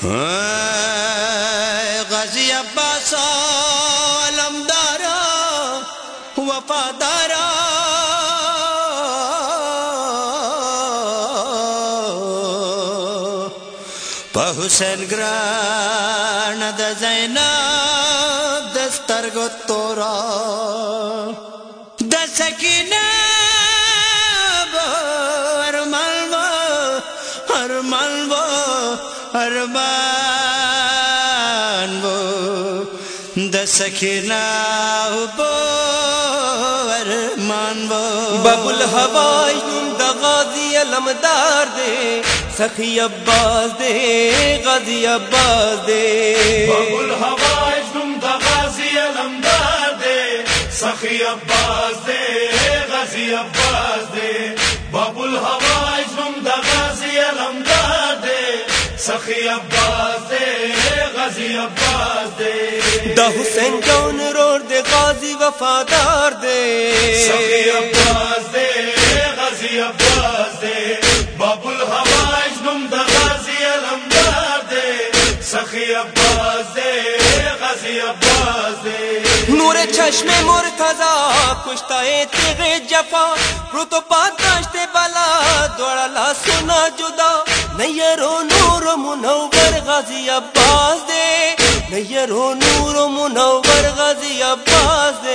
غازی عباس علمدارا وفادارا په حسین ګران د زینب د سترګو تورا د سکینه ارمان وہ د سکینہ بو ارمان وہ باب الہوائی د غازی علمدار دے سخی عباس دے غازی عباس دے باب الہوائی د غازی علمدار دے سخی عباس دے غازی عباس دے باب الہوائی د غازی علمدار دے سخی عباس دے غازی عباس دے دا حسین جون روڈ دے غازی وفادار دے سخی عباس دے غازی عباس دے باب الہوائی د غازی علمدار دے سخی عباس دے غازی عباس دے نور چشم مرتضی کشتہ تیغ جفا رو تو پاتاشت بلا دوڑا لا سنا جدا نیرو نور منور غازی عباس دے نیرو نور منور غازی عباس دے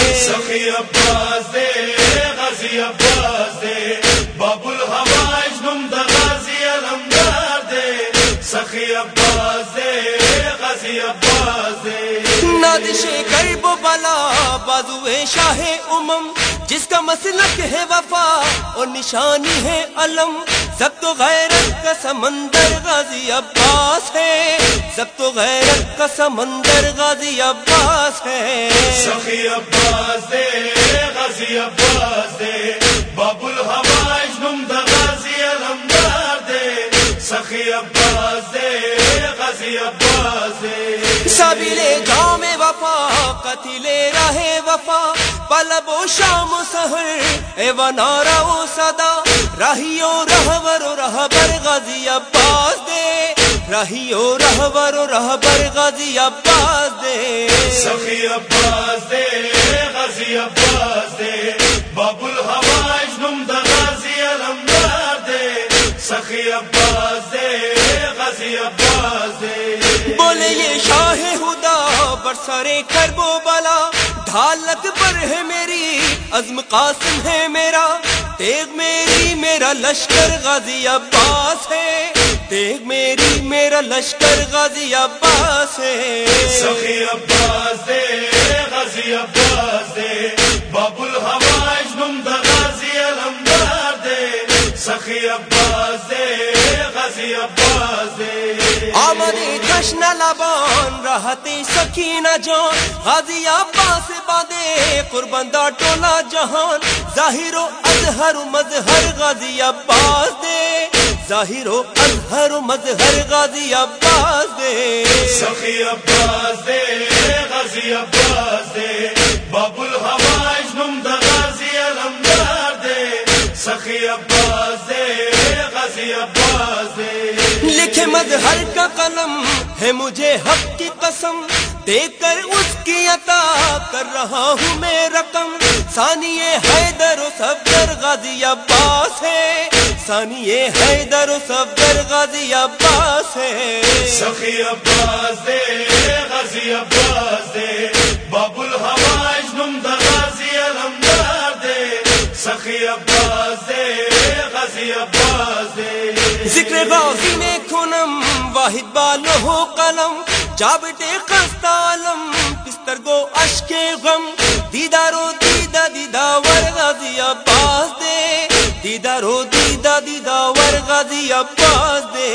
سخی عباس دے غازی عباس دے باب الہوائی د غازی علمدار دے سخی عباس دے غازی عباس دے نادش کرب و بلا بازو شاہ امم جس کا مسلک ہے وفا اور نشانی ہے علم ضبط و غیرت کا سمندر غازی عباس ہے ضبط و غیرت کا سمندر غازی عباس ہے سخی عباس دے غازی عباس دے باب الہوائی د غازی علمدار دے سخی عباس دے غازی عباس دے سبیل جام وفا قتل راہ وفا پلب و شام و سحر اے و نارا و صدا راہی و رہبر و رہبر غازی عباس دے راہی و رہبر و رہبر غازی عباس دے سخی عباس دے غازی عباس دے باب الہوائی د غازی علمدار دے سخی عباس دے غازی عباس دے بولے یہ شاہ خدا برسرے کرب و بلا ڈھال اکبر ہے میری عزم قاسم ہے میرا تیغ میری میرا لشکر غازی عباس ہے تیغ میری میرا لشکر غازی عباس ہے سخی عباس دے غازی عباس دے باب الہوائی د غازی علمدار دے سخی عباس دے غازی عباس دے آمد جشن لبان راحتی سکینہ جان غازی عباس باندے قربان دا ٹولا جہان ظاہر و اظہر و مظہر غازی عباس دے ظاہر و اظہر و مظہر غازی عباس دے سخی عباس دے غازی عباس دے باب الہوائی د غازی علمدار دے سخی عباس دے غازی عباس دے لکھے مظہر کا قلم ہے مجھے حق کی قسم دے کر اس کی عطا کر رہا ہوں میں رقم ثانی حیدر و صفدر غازی عباس ہے ثانی حیدر و صفدر غازی عباس ہے سخی عباس دے غازی عباس دے باب الہوائی د غازی علمدار دے سخی عباس دے غازی عباس دے ذکر غازی میں کھنم واحد بالو ہو قلم جابٹے خستہ علم بستر گو اشک غم دیدارو دیدہ دیدہ ور غازی عباس دے دیدارو دیدہ دیدہ ور غازی عباس دے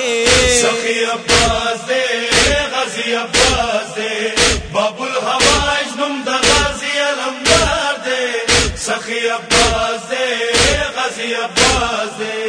سخی عباس دے غازی عباس دے باب الہوائی د غازی علمدار دے سخی عباس دے غازی عباس دے